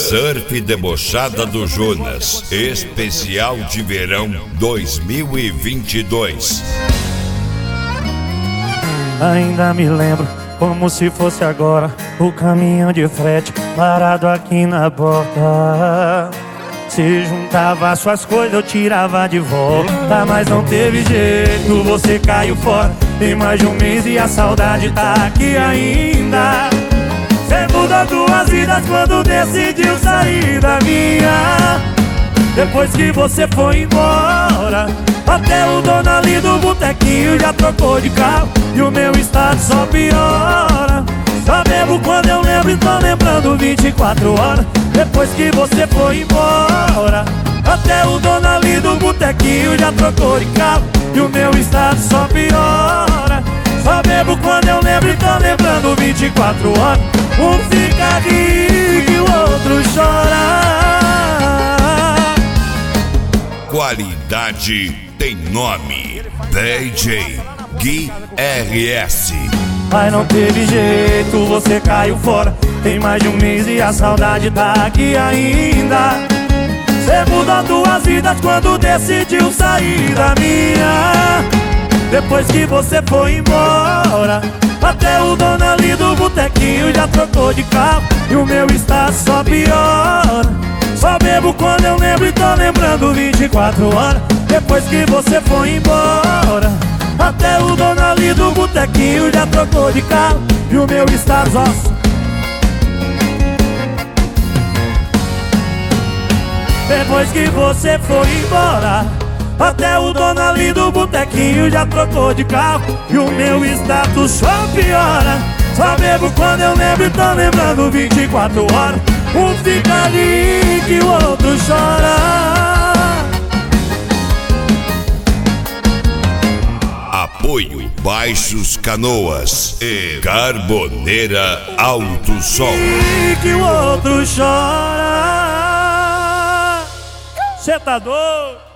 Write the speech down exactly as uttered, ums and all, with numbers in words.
Surf Debochada do Jonas, especial de verão dois mil e vinte e dois. Ainda me lembro, como se fosse agora, o caminhão de frete parado aqui na porta. Se juntava suas coisas, eu tirava de volta, mas não teve jeito, você caiu fora. Tem mais de um mês e a saudade tá aqui ainda. Cê mudou duas vidas quando decidiu sair da minha. Depois que você foi embora, até o dono ali do botequinho já trocou de carro, e o meu estado só piora. Só bebo quando eu lembro e tô lembrando vinte e quatro horas. Depois que você foi embora, até o dono ali do botequinho já trocou de carro, e o meu estado só piora. Só bebo quando eu lembro e tô lembrando vinte e quatro horas. Um fica rico e o outro chora. Qualidade tem nome, D J Gui R S. Mas não teve jeito, você caiu fora. Tem mais de um mês e a saudade tá aqui ainda. Cê mudou duas vidas quando decidiu sair da minha. Depois que você foi embora, até o dono ali do botequinho já trocou de carro, e o meu estado só piora. Só bebo quando eu lembro e tô lembrando vinte e quatro horas. Depois que você foi embora, até o dono ali do botequinho já trocou de carro, e o meu estado só. Depois que você foi embora, até o dono ali do botequinho já trocou de carro, e o meu status só piora. Só bebo quando eu lembro e tô lembrando vinte e quatro horas. Um fica ali que o outro chora. Apoio Baixos Canoas e Carboneira Alto Sol. E que o outro chora. Cê tá doido?